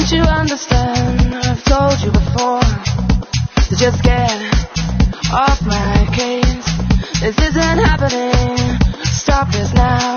you understand? I've told you before to just get off my case. This isn't happening. Stop this now.